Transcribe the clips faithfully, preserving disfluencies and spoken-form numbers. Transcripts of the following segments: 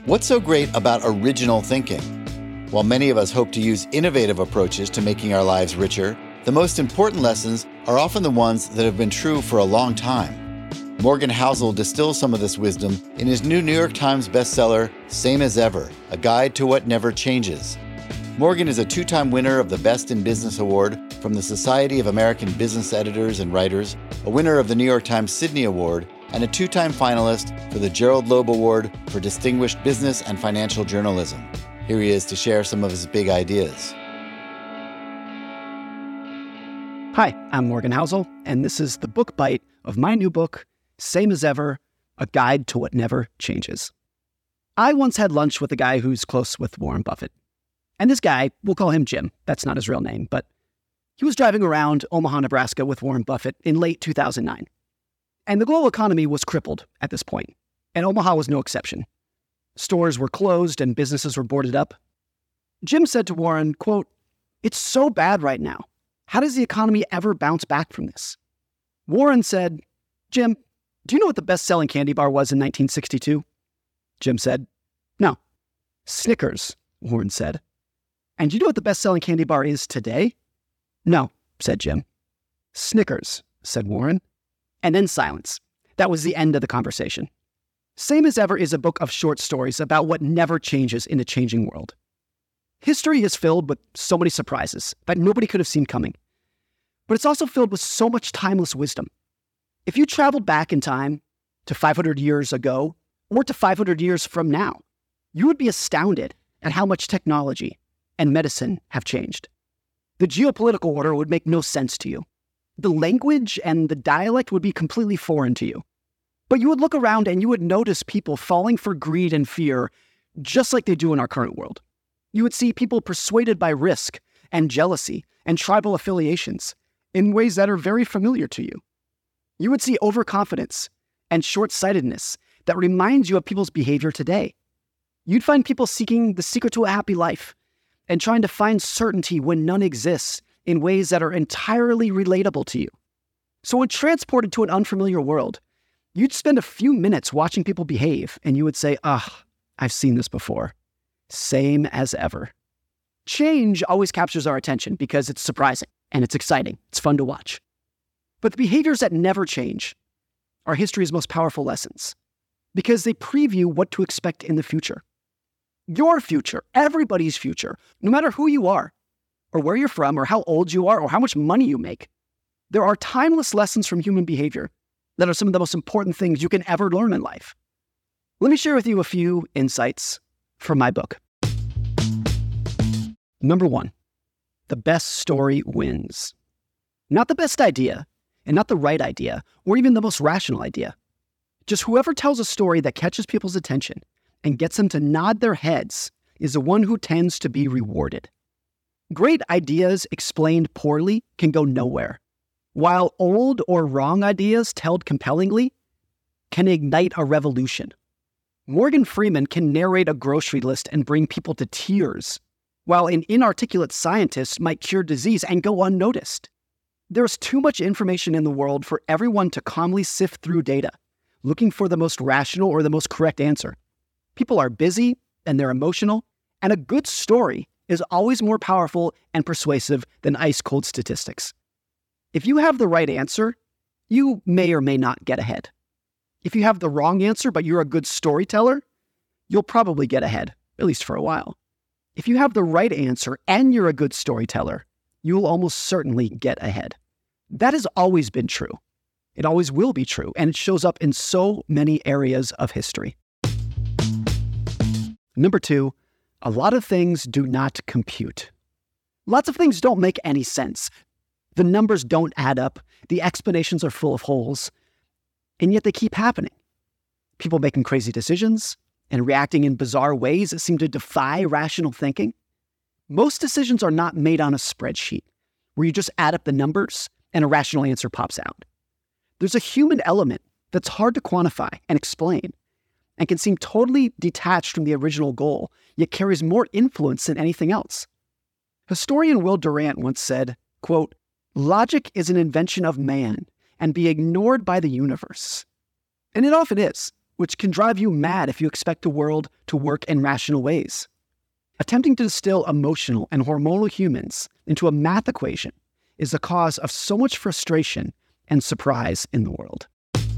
What's so great about original thinking? While many of us hope to use innovative approaches to making our lives richer, the most important lessons are often the ones that have been true for a long time. Morgan Housel distills some of this wisdom in his new New York Times bestseller, Same as Ever, A Guide to What Never Changes. Morgan is a two-time winner of the Best in Business Award from the Society of American Business Editors and Writers, a winner of the New York Times Sydney Award, and a two-time finalist for the Gerald Loeb Award for Distinguished Business and Financial Journalism. Here he is to share some of his big ideas. Hi, I'm Morgan Housel, and this is the book bite of my new book, Same as Ever, A Guide to What Never Changes. I once had lunch with a guy who's close with Warren Buffett. And this guy, we'll call him Jim. That's not his real name, but he was driving around Omaha, Nebraska with Warren Buffett in late two thousand nine. And the global economy was crippled at this point, and Omaha was no exception. Stores were closed and businesses were boarded up. Jim said to Warren, quote, "It's so bad right now. How does the economy ever bounce back from this?" Warren said, "Jim, do you know what the best-selling candy bar was in nineteen sixty-two? Jim said, "No." "Snickers," Warren said. "And do you know what the best-selling candy bar is today?" "No," said Jim. "Snickers," said Warren. And then silence. That was the end of the conversation. Same as Ever is a book of short stories about what never changes in a changing world. History is filled with so many surprises that nobody could have seen coming. But it's also filled with so much timeless wisdom. If you traveled back in time to five hundred years ago or to five hundred years from now, you would be astounded at how much technology and medicine have changed. The geopolitical order would make no sense to you. The language and the dialect would be completely foreign to you. But you would look around and you would notice people falling for greed and fear just like they do in our current world. You would see people persuaded by risk and jealousy and tribal affiliations in ways that are very familiar to you. You would see overconfidence and short-sightedness that reminds you of people's behavior today. You'd find people seeking the secret to a happy life and trying to find certainty when none exists in ways that are entirely relatable to you. So when transported to an unfamiliar world, you'd spend a few minutes watching people behave and you would say, "Ah, I've seen this before. Same as ever." Change always captures our attention because it's surprising and it's exciting. It's fun to watch. But the behaviors that never change are history's most powerful lessons because they preview what to expect in the future. Your future, everybody's future, no matter who you are, or where you're from, or how old you are, or how much money you make. There are timeless lessons from human behavior that are some of the most important things you can ever learn in life. Let me share with you a few insights from my book. Number one, the best story wins. Not the best idea, and not the right idea, or even the most rational idea. Just whoever tells a story that catches people's attention and gets them to nod their heads is the one who tends to be rewarded. Great ideas explained poorly can go nowhere, while old or wrong ideas told compellingly can ignite a revolution. Morgan Freeman can narrate a grocery list and bring people to tears, while an inarticulate scientist might cure disease and go unnoticed. There's too much information in the world for everyone to calmly sift through data, looking for the most rational or the most correct answer. People are busy and they're emotional, and a good story is always more powerful and persuasive than ice-cold statistics. If you have the right answer, you may or may not get ahead. If you have the wrong answer, but you're a good storyteller, you'll probably get ahead, at least for a while. If you have the right answer and you're a good storyteller, you'll almost certainly get ahead. That has always been true. It always will be true, and it shows up in so many areas of history. Number two, a lot of things do not compute. Lots of things don't make any sense. The numbers don't add up. The explanations are full of holes. And yet they keep happening. People making crazy decisions and reacting in bizarre ways that seem to defy rational thinking. Most decisions are not made on a spreadsheet where you just add up the numbers and a rational answer pops out. There's a human element that's hard to quantify and explain and can seem totally detached from the original goal, yet carries more influence than anything else. Historian Will Durant once said, quote, "Logic is an invention of man and be ignored by the universe." And it often is. which can drive you mad if you expect the world to work in rational ways. Attempting to distill emotional and hormonal humans into a math equation is the cause of so much frustration and surprise in the world.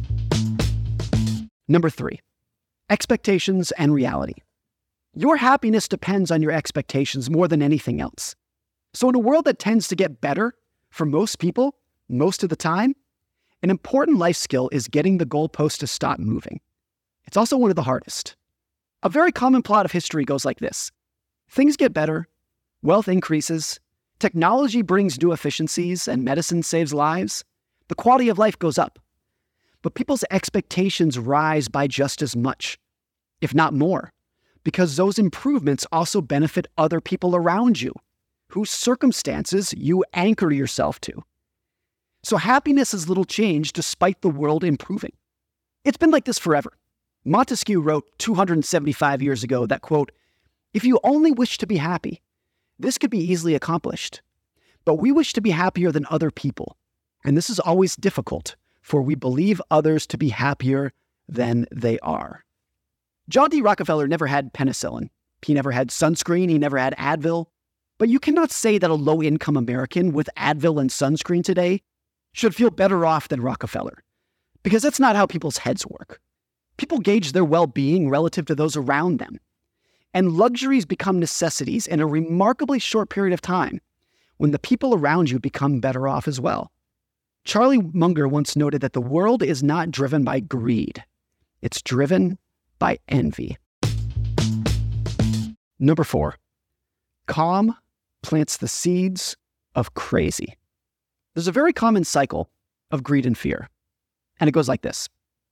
Number three, expectations and reality. Your happiness depends on your expectations more than anything else. So in a world that tends to get better for most people, most of the time, an important life skill is getting the goalpost to stop moving. It's also one of the hardest. A very common plot of history goes like this. Things get better, wealth increases, technology brings new efficiencies, and medicine saves lives. The quality of life goes up. But people's expectations rise by just as much, if not more, because those improvements also benefit other people around you, whose circumstances you anchor yourself to. So happiness is little changed despite the world improving. It's been like this forever. Montesquieu wrote two hundred seventy-five years ago that, quote, "If you only wish to be happy, this could be easily accomplished. But we wish to be happier than other people, and this is always difficult, for we believe others to be happier than they are." John D. Rockefeller never had penicillin. He never had sunscreen. He never had Advil. But you cannot say that a low-income American with Advil and sunscreen today should feel better off than Rockefeller, because that's not how people's heads work. People gauge their well-being relative to those around them. And luxuries become necessities in a remarkably short period of time when the people around you become better off as well. Charlie Munger once noted that the world is not driven by greed. It's driven by envy. Number four, calm plants the seeds of crazy. There's a very common cycle of greed and fear, and it goes like this.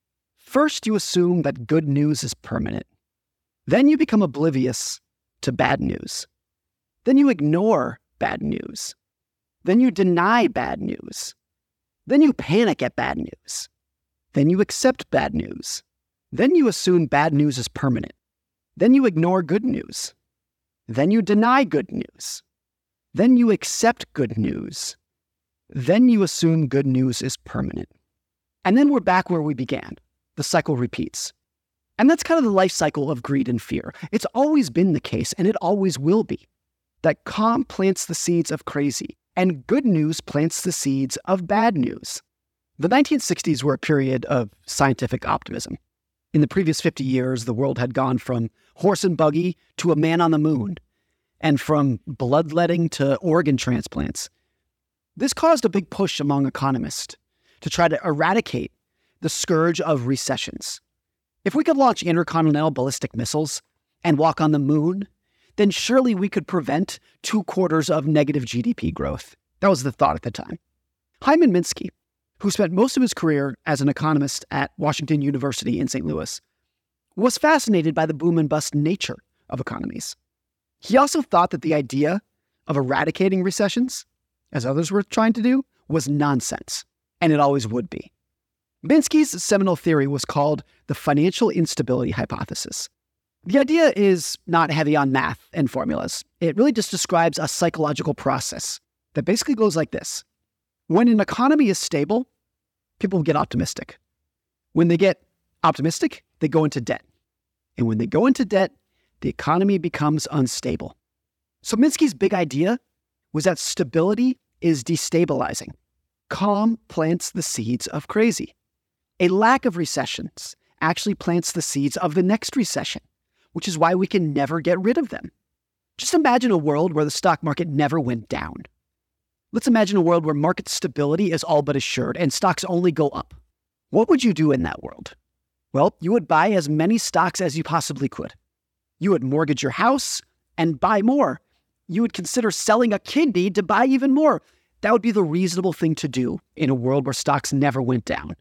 First, you assume that good news is permanent. Then you become oblivious to bad news. Then you ignore bad news. Then you deny bad news. Then you panic at bad news. Then you accept bad news. Then you assume bad news is permanent. Then you ignore good news. Then you deny good news. Then you accept good news. Then you assume good news is permanent. And then we're back where we began. The cycle repeats. And that's kind of the life cycle of greed and fear. It's always been the case, and it always will be, that calm plants the seeds of crazy, and good news plants the seeds of bad news. The nineteen sixties were a period of scientific optimism. In the previous fifty years, the world had gone from horse and buggy to a man on the moon, and from bloodletting to organ transplants. This caused a big push among economists to try to eradicate the scourge of recessions. If we could launch intercontinental ballistic missiles and walk on the moon, then surely we could prevent two quarters of negative G D P growth. That was the thought at the time. Hyman Minsky, who spent most of his career as an economist at Washington University in Saint Louis, was fascinated by the boom and bust nature of economies. He also thought that the idea of eradicating recessions, as others were trying to do, was nonsense, and it always would be. Minsky's seminal theory was called the financial instability hypothesis. The idea is not heavy on math and formulas. It really just describes a psychological process that basically goes like this. When an economy is stable, people get optimistic. When they get optimistic, they go into debt. And when they go into debt, the economy becomes unstable. So Minsky's big idea was that stability is destabilizing. Calm plants the seeds of crazy. A lack of recessions actually plants the seeds of the next recession, which is why we can never get rid of them. Just imagine a world where the stock market never went down. Let's imagine a world where market stability is all but assured and stocks only go up. What would you do in that world? Well, you would buy as many stocks as you possibly could. You would mortgage your house and buy more. You would consider selling a kidney to buy even more. That would be the reasonable thing to do in a world where stocks never went down.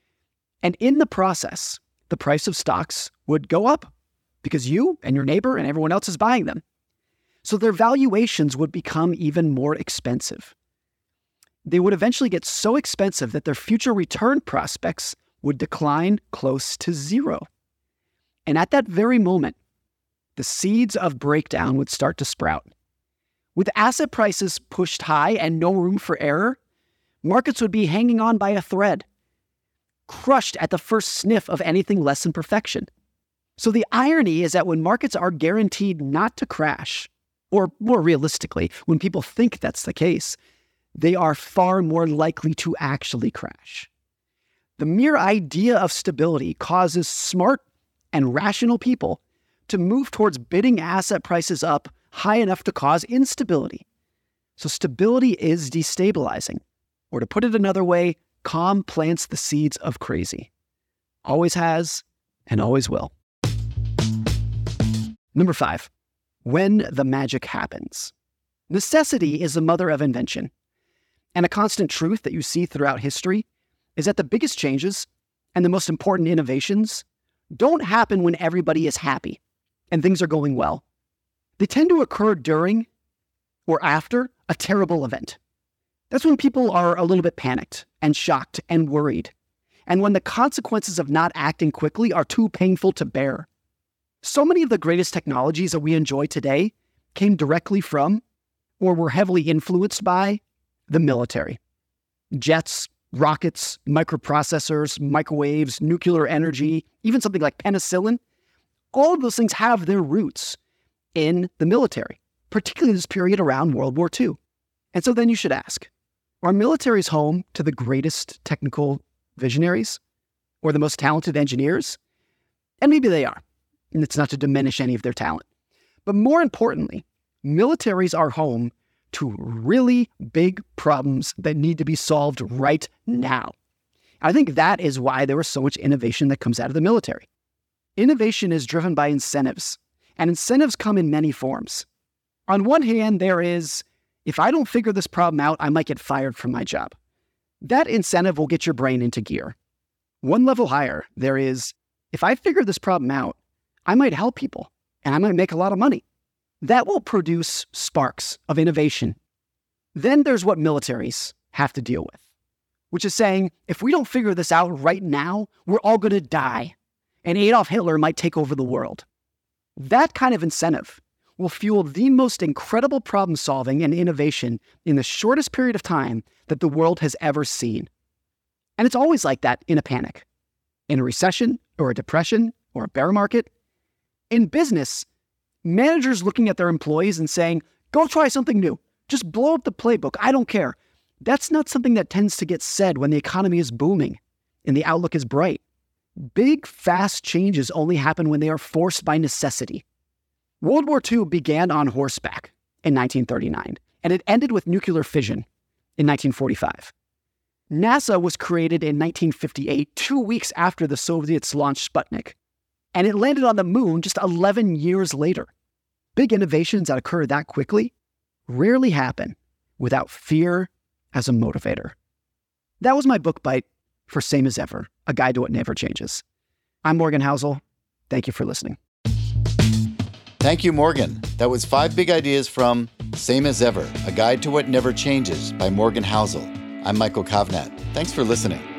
And in the process, the price of stocks would go up because you and your neighbor and everyone else is buying them. So their valuations would become even more expensive. They would eventually get so expensive that their future return prospects would decline close to zero. And at that very moment, the seeds of breakdown would start to sprout. With asset prices pushed high and no room for error, markets would be hanging on by a thread. crushed at the first sniff of anything less than perfection. So the irony is that when markets are guaranteed not to crash, or more realistically, when people think that's the case, they are far more likely to actually crash. The mere idea of stability causes smart and rational people to move towards bidding asset prices up high enough to cause instability. So stability is destabilizing. Or to put it another way, calm plants the seeds of crazy. Always has and always will. Number five, when the magic happens. Necessity is the mother of invention. And a constant truth that you see throughout history is that the biggest changes and the most important innovations don't happen when everybody is happy and things are going well. They tend to occur during or after a terrible event. That's when people are a little bit panicked and shocked and worried, and when the consequences of not acting quickly are too painful to bear. So many of the greatest technologies that we enjoy today came directly from or were heavily influenced by the military. Jets, rockets, microprocessors, microwaves, nuclear energy, even something like penicillin. All of those things have their roots in the military, particularly this period around World War Two. And so then you should ask, are militaries home to the greatest technical visionaries or the most talented engineers? And maybe they are. And it's not to diminish any of their talent. But more importantly, militaries are home to really big problems that need to be solved right now. I think that is why there was so much innovation that comes out of the military. Innovation is driven by incentives, and incentives come in many forms. On one hand, there is, if I don't figure this problem out, I might get fired from my job. That incentive will get your brain into gear. One level higher, there is, if I figure this problem out, I might help people, and I might make a lot of money. That will produce sparks of innovation. Then there's what militaries have to deal with, which is saying, if we don't figure this out right now, we're all going to die, and Adolf Hitler might take over the world. That kind of incentive will fuel the most incredible problem solving and innovation in the shortest period of time that the world has ever seen. And it's always like that in a panic, in a recession or a depression or a bear market. In business, managers looking at their employees and saying, go try something new. Just blow up the playbook. I don't care. That's not something that tends to get said when the economy is booming and the outlook is bright. Big, fast changes only happen when they are forced by necessity. World War Two began on horseback in nineteen thirty-nine, and it ended with nuclear fission in nineteen forty-five. NASA was created in nineteen fifty-eight, two weeks after the Soviets launched Sputnik, and it landed on the moon just eleven years later. Big innovations that occur that quickly rarely happen without fear as a motivator. That was my book bite for Same as Ever, a guide to what never changes. I'm Morgan Housel. Thank you for listening. Thank you, Morgan. That was five big ideas from Same as Ever, a guide to what never changes by Morgan Housel. I'm Michael Kovnat. Thanks for listening.